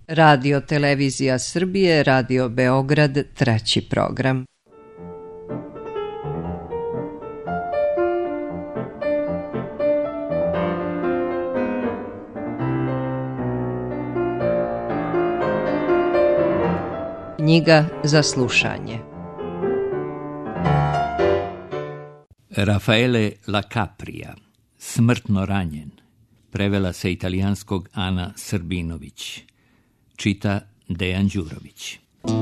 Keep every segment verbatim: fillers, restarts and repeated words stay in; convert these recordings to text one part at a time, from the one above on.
Radio Televizija Srbije, Radio Beograd, treći program. Knjiga za slušanje. Raffaele La Capria, Smrtno ranjen, prevela sa italijanskog Ana Srbinović. Čita Dejan Đurović.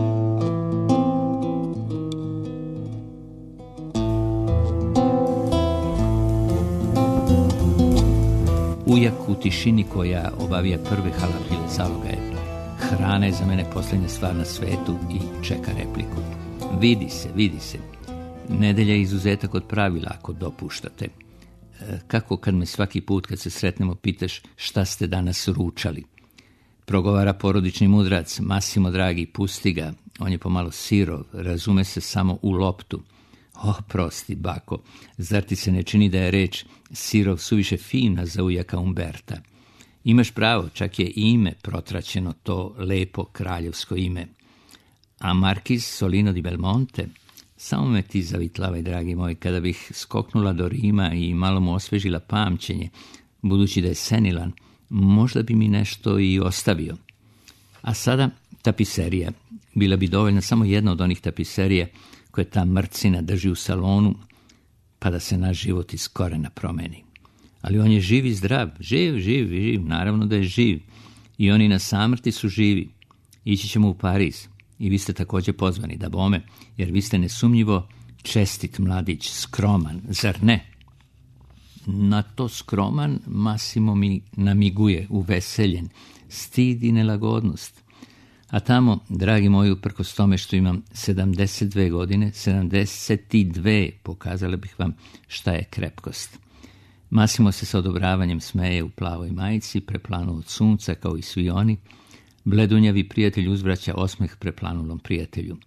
Ujak u tišini koja obavija prve halafile zalogaje. Hrana je za mene posljednja stvar na svetu i čeka repliku. Vidi se, vidi se. Nedelja je izuzetak od pravila ako dopuštate. Kako kad me svaki put kad se sretnemo pitaš šta ste danas ručali? Progovara porodični mudrac, Massimo dragi, pusti ga, on je pomalo sirov, razume se samo u loptu. O, prosti, bako, zar ti se ne čini da je reč sirov suviše fina za ujaka Umberta? Imaš pravo, čak je ime protraćeno, to lepo kraljevsko ime. A Markiz Solino di Belmonte? Samo me ti zavitlavaj, dragi moj, kada bih skoknula do Rima i malo mu osvežila pamćenje, budući da je senilan, možda bi mi nešto i ostavio. A sada tapiserija. Bila bi dovoljna samo jedna od onih tapiserija koje ta mrcina drži u salonu, pa da se naš život iz korena promeni. Ali on je živ i zdrav, živ, živ, živ, naravno da je živ. I oni na samrti su živi. Ići ćemo u Pariz. I vi ste također pozvani, da bome, jer vi ste nesumnjivo čestit mladić, skroman, zar ne? Na to skroman Massimo mi namiguje, uveseljen, stid i nelagodnost. A tamo, dragi moji, uprkos tome što imam sedamdeset dve godine, sedamdeset dve, pokazala bih vam šta je krepkost. Massimo se sa odobravanjem smeje u plavoj majici, preplanu od sunca kao i svi oni. Bledunjavi prijatelj uzvraća osmeh preplanulom prijatelju.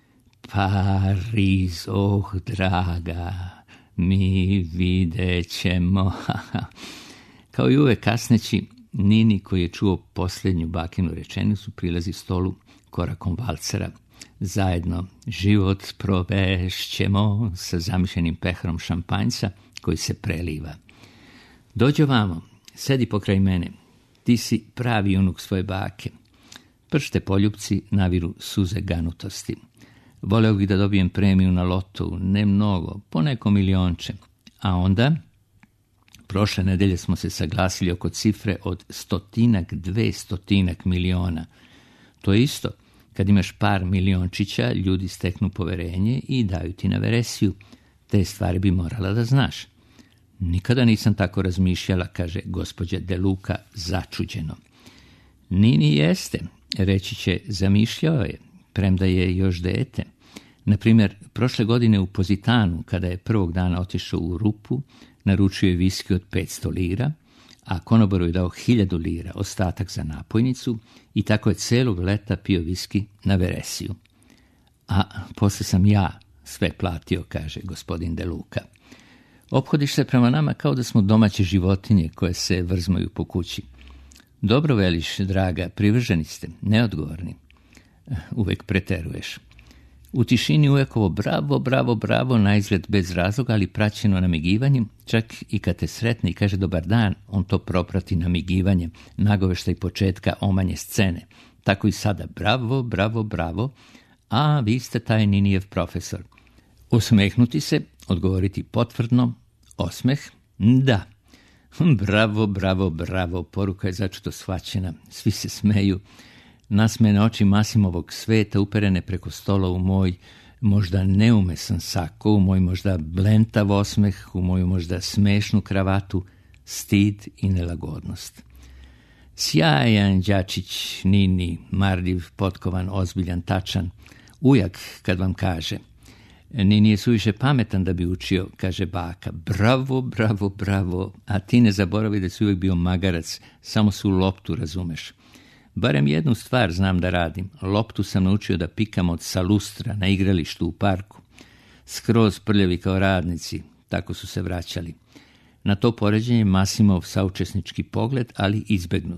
Pariz, oh draga, mi vidjet ćemo. Kao i uvek kasneći, Nini, koji je čuo posljednju bakinu rečenicu, prilazi stolu korakom valcera. Zajedno život provešćemo sa zamišljenim pehrom šampanjca koji se preliva. Dođi ovamo, sedi pokraj mene. Ti si pravi unuk svoje bake. Pršte poljupci naviru suze ganutosti. Voleo bih da dobijem premiju na lotu, ne mnogo, po neko milionče. A onda, prošle nedelje smo se saglasili oko cifre od stotinak, dve stotinak miliona. To je isto, kad imaš par miliončića, ljudi steknu poverenje i daju ti na veresiju. Te stvari bi morala da znaš. Nikada nisam tako razmišljala, kaže gospođa De Luca začuđeno. Nini jeste, reći će, zamišljao je, premda je još dete. Naprimjer, prošle godine u Pozitanu, kada je prvog dana otišao u rupu, naručio je viski od petsto lira, a konobaru je dao hiljadu lira, ostatak za napojnicu, i tako je celog leta pio viski na veresiju. A posle sam ja sve platio, kaže gospodin De Luca. Ophodiš se prema nama kao da smo domaće životinje koje se vrzmaju po kući. Dobro veliš, draga, privrženi ste, neodgovorni. Uvek preteruješ. U tišini uvek ovo bravo, bravo, bravo, na izgled bez razloga, ali praćeno namigivanjem, čak i kad te sretne i kaže dobar dan, on to proprati namigivanjem, nagoveštaj početka omanje scene. Tako i sada, bravo, bravo, bravo, a vi ste taj Ninijev profesor. Usmehnuti se, odgovoriti potvrdno, osmeh, da. Bravo, bravo, bravo, poruka je začuto shvaćena, svi se smeju. Nasmejane oči Massimovog sveta uperene preko stola u moj možda neumesan sako, u moj možda blentav osmeh, u moju možda smešnu kravatu, stid i nelagodnost. Sjajan đačić, Nini, marljiv, potkovan, ozbiljan, tačan, ujak kad vam kaže. Nini je suviše pametan da bi učio, kaže baka. Bravo, bravo, bravo, a ti ne zaboravi da si uvijek bio magarac, samo se u loptu razumeš. Barem jednu stvar znam da radim. Loptu sam naučio da pikam od salustra na igralištu u parku. Skroz prljavi kao radnici, tako su se vraćali. Na to poređenje Massimov saučesnički pogled, ali izbegnut.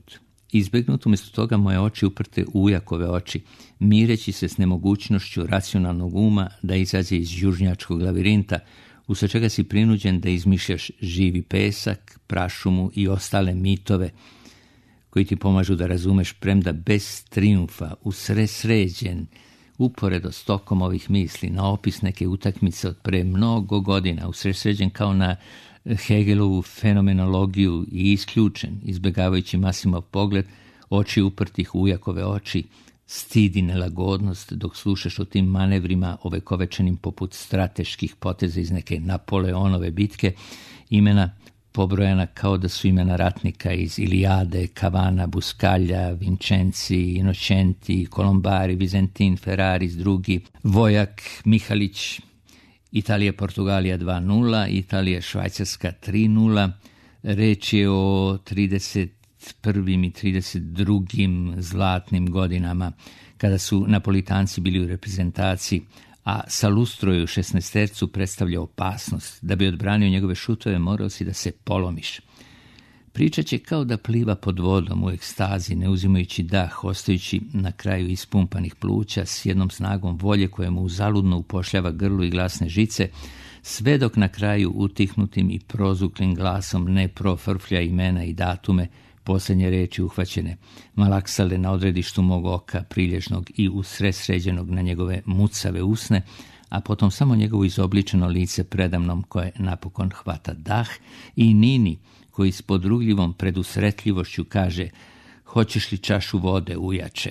izbegnut, umjesto toga moje oči uprte u ujakove oči, mireći se s nemogućnošću racionalnog uma da izađe iz južnjačkog lavirinta, usled čega si prinuđen da izmišljaš živi pesak, prašumu i ostale mitove koji ti pomažu da razumeš, premda bez trijumfa, usresređen, uporedo s tokom ovih misli, na opis neke utakmice od pre mnogo godina, usresređen kao na Hegelovu fenomenologiju i isključen, izbjegavajući Masimov pogled, oči uprtih u ujakove oči, stid i nelagodnost dok slušaš o tim manevrima ovekovečenim poput strateških poteza iz neke Napoleonove bitke, imena pobrojana kao da su imena ratnika iz Ilijade, Kavana, Buskalja, Vincenzi, Inocenti, Kolombari, Vizentin, Ferraris, drugi, Vojak, Mihalić, Italija, Portugalija dva nula, Italija, Švajcarska tri nula, reč je o trideset prvim i trideset drugim zlatnim godinama, kada su Napolitanci bili u reprezentaciji, a Salustroj u šesnaestercu predstavlja opasnost. Da bi odbranio njegove šutove, morao si da se polomiš. Priča će kao da pliva pod vodom u ekstazi, ne uzimajući dah, ostajući na kraju ispumpanih pluća s jednom snagom volje koja mu uzaludno upošljava grlu i glasne žice, sve dok na kraju utihnutim i prozuklim glasom ne profrflja imena i datume, posljednje reči uhvaćene, malaksale na odredištu mog oka, prilježnog i usresređenog na njegove mucave usne, a potom samo njegovo izobličeno lice predamnom koje napokon hvata dah, i Nini, koji s podrugljivom predusretljivošću kaže: hoćeš li čašu vode, ujače?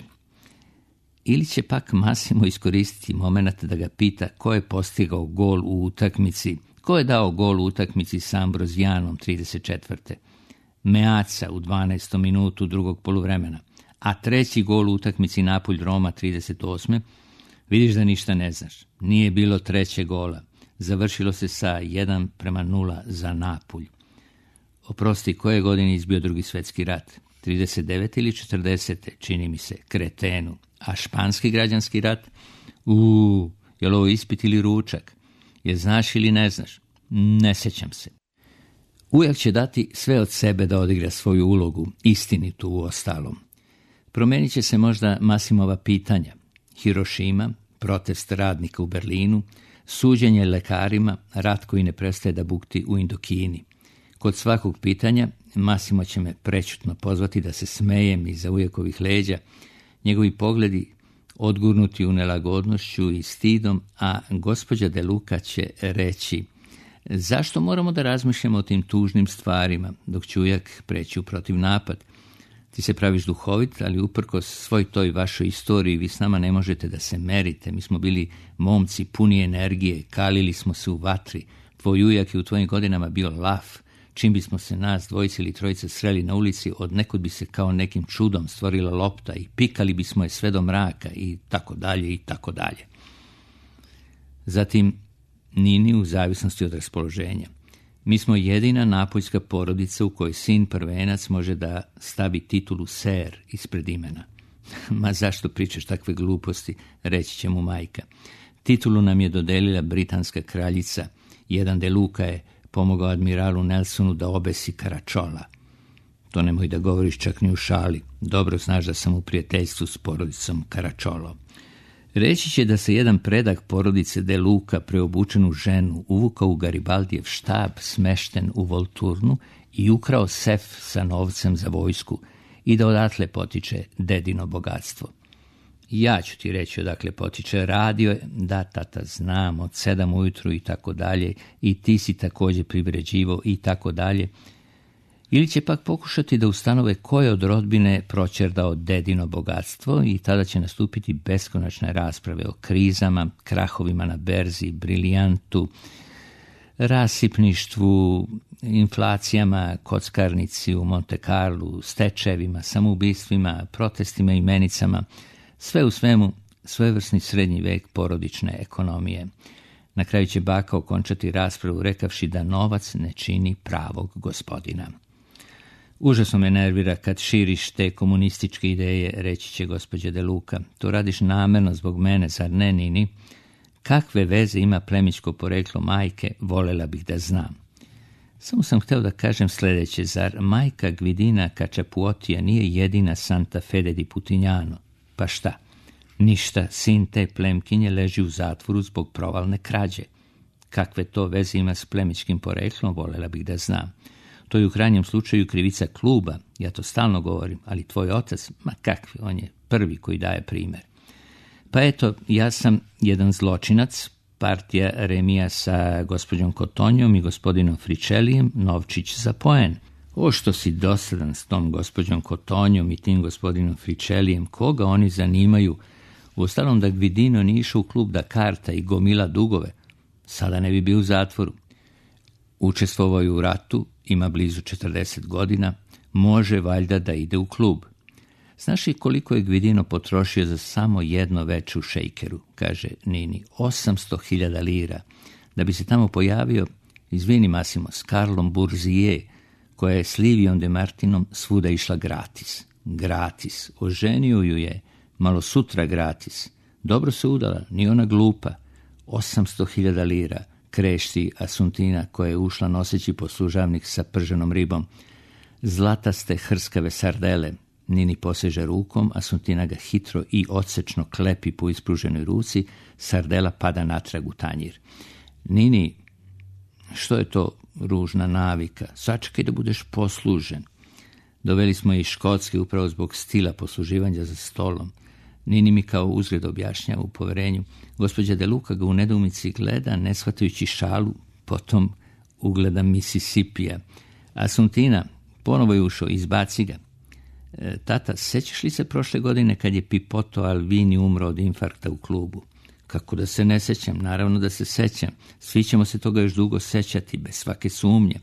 Ili će pak Massimo iskoristiti moment da ga pita ko je postigao gol u utakmici, ko je dao gol u utakmici s Ambrozijanom trideset četvrte Meaca u dvanaestom minutu drugog poluvremena, a treći gol u utakmici Napulj-Roma trideset osme Vidiš da ništa ne znaš. Nije bilo trećeg gola. Završilo se sa jedan prema nula za Napulj. Oprosti, koje godine izbio drugi svjetski rat? trideset devete ili četrdesete Čini mi se, kretenu. A španski građanski rat? Uuu, je li ovo ispit ili ručak? Je znaš ili ne znaš? Ne sjećam se. Ujak će dati sve od sebe da odigra svoju ulogu, istinitu u ostalom. Promijenit će se možda Massimova pitanja. Hirošima, protest radnika u Berlinu, suđenje lekarima, rat koji ne prestaje da bukti u Indokini. Kod svakog pitanja Massimo će me prečutno pozvati da se smejem iza ujakovih leđa, njegovi pogledi odgurnuti u nelagodnošću i stidom, a gospođa De Luca će reći: zašto moramo da razmišljamo o tim tužnim stvarima, dok će ujak preći u protiv napad? Ti se praviš duhovit, ali uprkos svoj toj vašoj istoriji vi s nama ne možete da se merite. Mi smo bili momci puni energije, kalili smo se u vatri. Tvoj ujak je u tvojim godinama bio laf. Čim bismo se nas dvojice ili trojice sreli na ulici, od nekud bi se kao nekim čudom stvorila lopta i pikali bismo je sve do mraka i tako dalje i tako dalje. Zatim Nini u zavisnosti od raspoloženja. Mi smo jedina napoljska porodica u kojoj sin prvenac može da stavi titulu ser ispred imena. Ma zašto pričaš takve gluposti, reći će mu majka. Titulu nam je dodelila britanska kraljica. Jedan De Luca je pomogao admiralu Nelsonu da obesi Karačola. To nemoj da govoriš čak ni u šali. Dobro znaš da sam u prijateljstvu s porodicom Karačolo. Reći će da se jedan predak porodice De Luca, preobučen u ženu, uvukao u Garibaldijev štab smešten u Volturnu i ukrao sef sa novcem za vojsku i da odatle potiče dedino bogatstvo. Ja ću ti reći odakle potiče. Radio je, da tata znam, od sedam ujutru i tako dalje, i ti si također privređivo i tako dalje. Ili će pak pokušati da ustanove ko je od rodbine proćerdao dedino bogatstvo i tada će nastupiti beskonačne rasprave o krizama, krahovima na berzi, brilijantu, rasipništvu, inflacijama, kockarnici u Monte Carlu, stečajevima, samoubistvima, protestima i menicama, sve u svemu svojevrsni srednji vek porodične ekonomije. Na kraju će baka okončati raspravu rekavši da novac ne čini pravog gospodina. Užasno me nervira kad širiš te komunističke ideje, reći će gospođa De Luca. To radiš namerno zbog mene, zar ne, Nini? Kakve veze ima plemićko poreklo majke, volela bih da znam. Samo sam hteo da kažem sljedeće, zar majka Gvidina Kačapuotija nije jedina Santa Fede di Putignano? Pa šta? Ništa, sin te plemkinje leži u zatvoru zbog provalne krađe. Kakve to veze ima s plemičkim poreklom, volela bih da znam. To je u krajnjem slučaju krivica kluba, ja to stalno govorim, ali tvoj otac, ma kakvi, on je prvi koji daje primjer. Pa eto, ja sam jedan zločinac, partija remija sa gospođom Kotonjom i gospodinom Fričelijem, novčić za poen. O, što si dosadan s tom gospođom Kotonjom i tim gospodinom Fričelijem, koga oni zanimaju? Uostalom da Gvidino nije išao u klub da karta i gomila dugove, sada ne bi bio u zatvoru. Učestvovao je u ratu, ima blizu četrdeset godina, može valjda da ide u klub. Znaš li koliko je Gvidino potrošio za samo jedno veče u Šejkeru, kaže Nini, osamsto hiljada lira, da bi se tamo pojavio, izvini Masimo, s Karlom Burzije, koja je s Livijom de Martinom svuda išla gratis. Gratis. Oženio ju je, malo sutra gratis. Dobro se udala, ni ona glupa. osamsto hiljada lira, krešti Asuntina, koja je ušla noseći poslužavnik sa prženom ribom. Zlataste hrskave sardele. Nini poseže rukom, Asuntina ga hitro i odsečno klepi po ispruženoj ruci, sardela pada natrag u tanjir. Nini, što je to ružna navika? Sačekaj da budeš poslužen. Doveli smo je iz Škotske upravo zbog stila posluživanja za stolom. Nini mi kao uzgled objašnjava u poverenju. Gospođa De Luca ga u nedoumici gleda, ne shvatajući šalu, potom ugleda Misisipija. Asuntina, ponovo je ušao, izbaci ga. E, tata, sećaš li se prošle godine kad je Pipoto Alvini umro od infarkta u klubu? Kako da se ne sećam, naravno da se sećam. Svi ćemo se toga još dugo sećati, bez svake sumnje.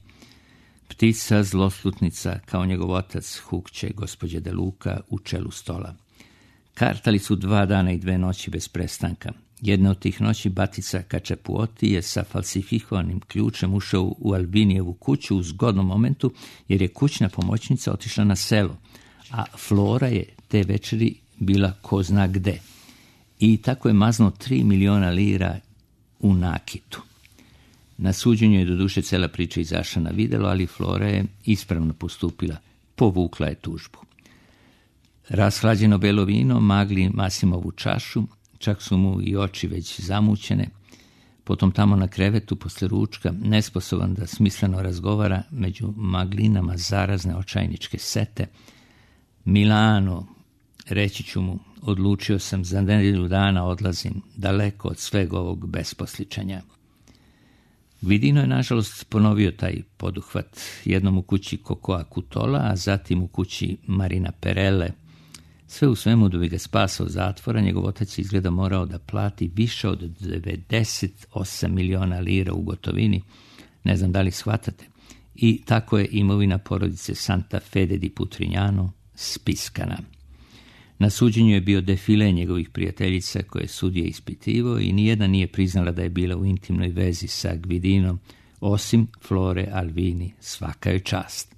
Ptica zloslutnica, kao njegov otac, hukće gospođe De Luca u čelu stola. Kartali su dva dana i dve noći bez prestanka. Jedna od tih noći Batica Kačapuoti je sa falsifikovanim ključem ušao u Albinijevu kuću u zgodnom momentu, jer je kućna pomoćnica otišla na selo, a Flora je te večeri bila ko zna gde. I tako je maznuo tri miliona lira u nakitu. Na suđenju je doduše cela priča izašla na videlo, ali Flora je ispravno postupila, povukla je tužbu. Rashlađeno belo vino magli Masimovu čašu, čak su mu i oči već zamućene. Potom tamo na krevetu posle ručka, nesposoban da smisleno razgovara, među maglinama zarazne očajničke sete. Milano, reći ću mu, odlučio sam za nedelju dana odlazim, daleko od sveg ovog besposličanja. Gvidino je nažalost ponovio taj poduhvat, jednom u kući Kokoa Kutola, a zatim u kući Marina Perele. Sve u svemu, da bi ga spasao zatvora, njegov otac izgleda morao da plati više od devedeset osam miliona lira u gotovini, ne znam da li shvatate. I tako je imovina porodice Santa Fede di Putignano spiskana. Na suđenju je bio defile njegovih prijateljica koje je sudija ispitivao i nijedna nije priznala da je bila u intimnoj vezi sa Gvidinom, osim Flore Alvini, svaka je čast.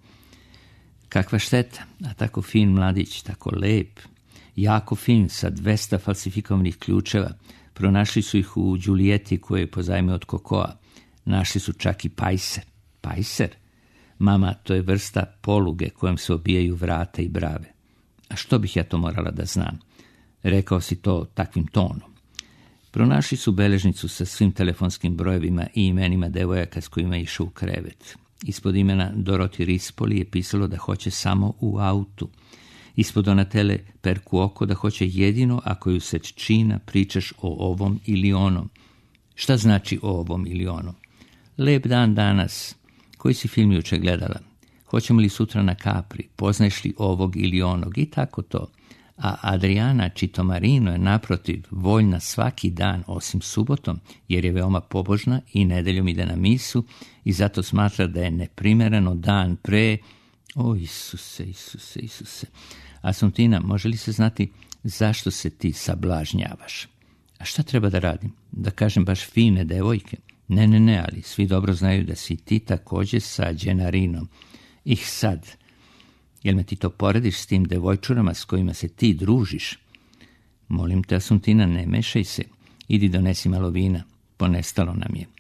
Kakva šteta, a tako fin mladić, tako lep, jako fin, sa dvesta falsifikovanih ključeva. Pronašli su ih u Đulijeti koje je pozajmio od Kokoa. Našli su čak i pajser. Pajser? Mama, to je vrsta poluge kojom se obijaju vrata i brave. A što bih ja to morala da znam? Rekao si to takvim tonom. Pronašli su beležnicu sa svim telefonskim brojevima i imenima devojaka s kojima je išao u krevet. Ispod imena Doroti Rispoli je pisalo da hoće samo u autu. Ispod Donatele Perkuoko da hoće jedino ako ju se čina pričaš o ovom ili onom. Šta znači o ovom ili onom? Lep dan danas. Koji si film juče gledala? Hoćemo li sutra na Capri? Poznaješ li ovog ili onog? I tako to. A Adriana Čitomarino je naprotiv voljna svaki dan osim subotom, jer je veoma pobožna i nedeljom ide na misu i zato smatra da je neprimereno dan pre... O, Isuse, Isuse, Isuse. Asuntina, može li se znati zašto se ti sablažnjavaš? A šta treba da radim? Da kažem baš fine devojke? Ne, ne, ne, ali svi dobro znaju da si ti također sa Đenarinom. Ih sad... Jel me ti to porediš s tim devojčurama s kojima se ti družiš? Molim te, Asuntina, ne mešaj se. Idi donesi malo vina. Ponestalo nam je.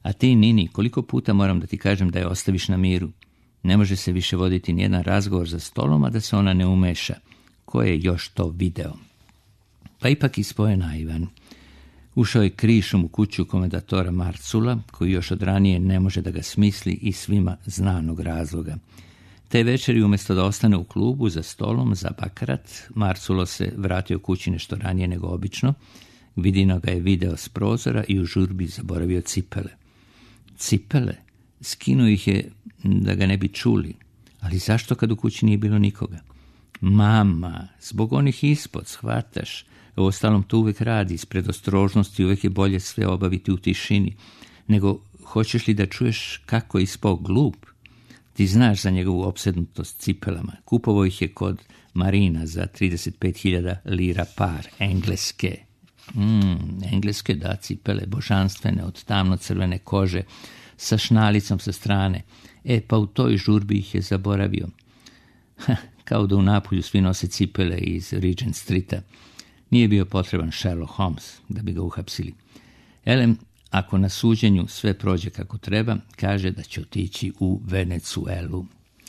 A ti, Nini, koliko puta moram da ti kažem da je ostaviš na miru? Ne može se više voditi nijedan razgovor za stolom, a da se ona ne umeša. Ko je još to video? Pa ipak ispoje naivan. Ušao je krišom u kuću komendatora Marcula, koji još od ranije ne može da ga smisli iz svima znanog razloga. Te večeri, umjesto da ostane u klubu za stolom za bakarat, Marculo se vratio kući nešto ranije nego obično. Vidino ga je video s prozora i u žurbi zaboravio cipele. Cipele? Skinuo ih je da ga ne bi čuli. Ali zašto kad u kući nije bilo nikoga? Mama, zbog onih ispod, shvataš. Uostalom to uvijek radi, iz predostrožnosti uvijek je bolje sve obaviti u tišini. Nego, hoćeš li da čuješ kako je ispao glup? Ti znaš za njegovu opsednutost cipelama. Kupovao ih je kod Marina za trideset pet hiljada lira par, engleske. Mm, engleske, da, cipele, božanstvene, od tamno-crvene kože, sa šnalicom sa strane. E, pa u toj žurbi ih je zaboravio. Ha, kao da u Napolju svi nose cipele iz Regent Streeta. Nije bio potreban Sherlock Holmes da bi ga uhapsili. Elem, ako na suđenju sve prođe kako treba, kaže da će otići u Venecuelu.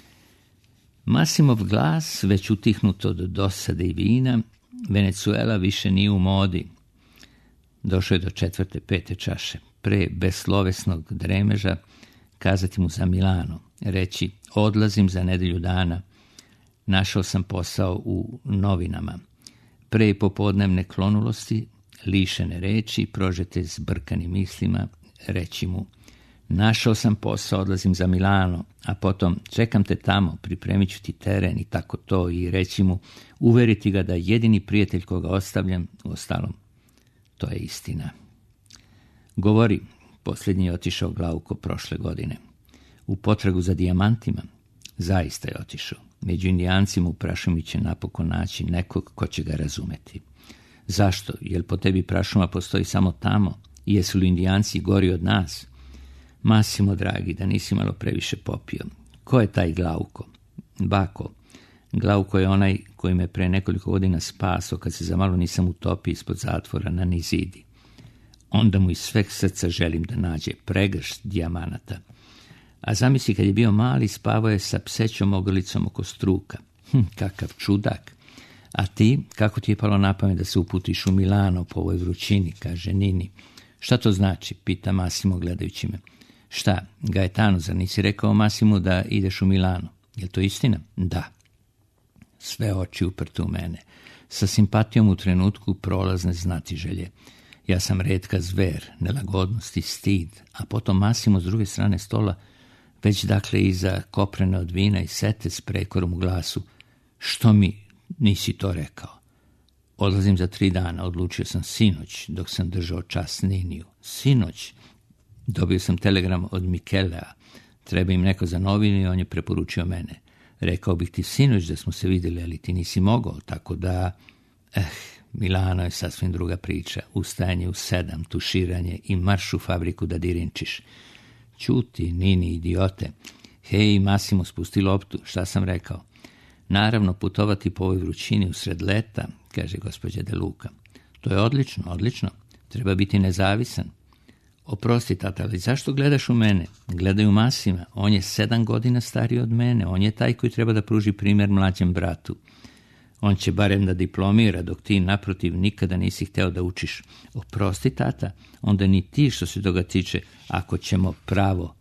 Masimov glas, već utihnut od dosade i vina, Venecuela više nije u modi. Došao je do četvrte, pete čaše. Pre beslovesnog dremeža kazati mu za Milano, reći odlazim za nedelju dana, našao sam posao u novinama. Pre popodnevne klonulosti, lišene reči, prožete zbrkanim mislima, reći mu našao sam posao, odlazim za Milano, a potom čekam te tamo, pripremit ću ti teren i tako to, i reći mu, uveriti ga da jedini prijatelj koga ostavljam, uostalom, to je istina. Govori, posljednji je otišao Glauko prošle godine. U potragu za dijamantima, zaista je otišao. Među Indijancima u Prašumi će napokon naći nekog ko će ga razumeti. Zašto? Jel po tebi Prašuma postoji samo tamo? I jesu li Indijanci gori od nas? Masimo, dragi, da nisi malo previše popio. Ko je taj Glauko? Bako. Glauko je onaj koji me pre nekoliko godina spaso kad se za malo nisam utopio ispod zatvora na Nizidi. Onda mu iz sveg srca želim da nađe pregršt dijamanata. A zamisli, kad je bio mali, spavao je sa psećom ogrlicom oko struka. Hm, kakav čudak. A ti, kako ti je palo na pamet da se uputiš u Milano po ovoj vrućini, kaže Nini. Šta to znači, pita Masimo gledajući me. Šta, Gaetano, zar nisi rekao Masimu da ideš u Milano? Je to istina? Da. Sve oči uprte u mene. Sa simpatijom u trenutku prolazne znatiželje. Ja sam retka zver, nelagodnost i stid, a potom Masimo s druge strane stola, već dakle iza koprene od vina i sete s prekorom u glasu. Što mi nisi to rekao? Odlazim za tri dana, odlučio sam sinoć, dok sam držao čas Niniju. Sinoć? Dobio sam telegram od Mikelea. Treba im neko za novinu i on je preporučio mene. Rekao bih ti sinoć da smo se vidjeli, ali ti nisi mogao, tako da... Eh, Milano je sasvim druga priča. Ustajanje u sedam, tuširanje i marš u fabriku da dirinčiš. Ćuti, Nini, idiote. Hej, Masimo, spusti loptu. Šta sam rekao? Naravno, putovati po ovoj vrućini usred leta, kaže gospođa De Luca. To je odlično, odlično. Treba biti nezavisan. Oprosti, tata, ali zašto gledaš u mene? Gledaju Masima. On je sedam godina stariji od mene. On je taj koji treba da pruži primjer mlađem bratu. On će barem da diplomira, dok ti naprotiv nikada nisi hteo da učiš. Oprosti, tata, onda ni ti što se toga tiče, ako ćemo pravo.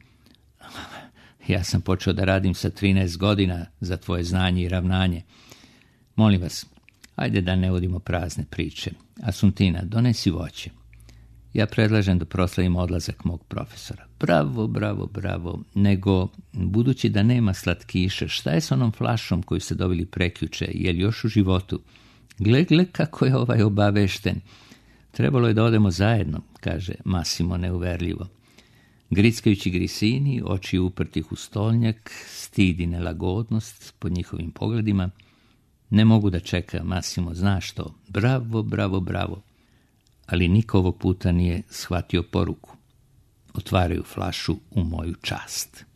Ja sam počeo da radim sa trinaest godina za tvoje znanje i ravnanje. Molim vas, ajde da ne vodimo prazne priče. Asuntina, donesi voće. Ja predlažem da proslavim odlazak mog profesora. Bravo, bravo, bravo. Nego, budući da nema slatkiša, šta je s onom flašom koju ste dobili prekjuče? Je li još u životu? Gle, gle kako je ovaj obavešten. Trebalo je da odemo zajedno, kaže Masimo neuverljivo. Grickajući grisini, oči uprtih u stolnjak, stid i nelagodnost pod njihovim pogledima. Ne mogu da čeka, Masimo, znaš to. Bravo, bravo, bravo. Ali niko ovog puta nije shvatio poruku. Otvaraju flašu u moju čast.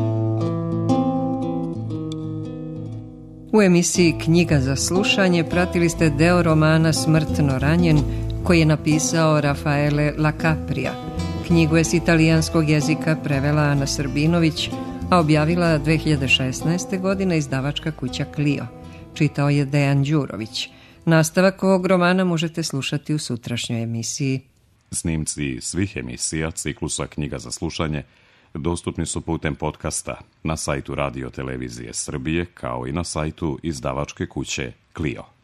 U emisiji Knjiga za slušanje pratili ste deo romana Smrtno ranjen, koji je napisao Rafaele La Capria. Knjigu je s italijanskog jezika prevela Ana Srbinović, a objavila dve hiljade šesnaeste. godine izdavačka kuća Clio. Čitao je Dejan Đurović. Nastavak ovog romana možete slušati u sutrašnjoj emisiji. Snimci svih emisija ciklusa Knjiga za slušanje dostupni su putem podcasta na sajtu Radio Televizije Srbije kao i na sajtu izdavačke kuće Clio.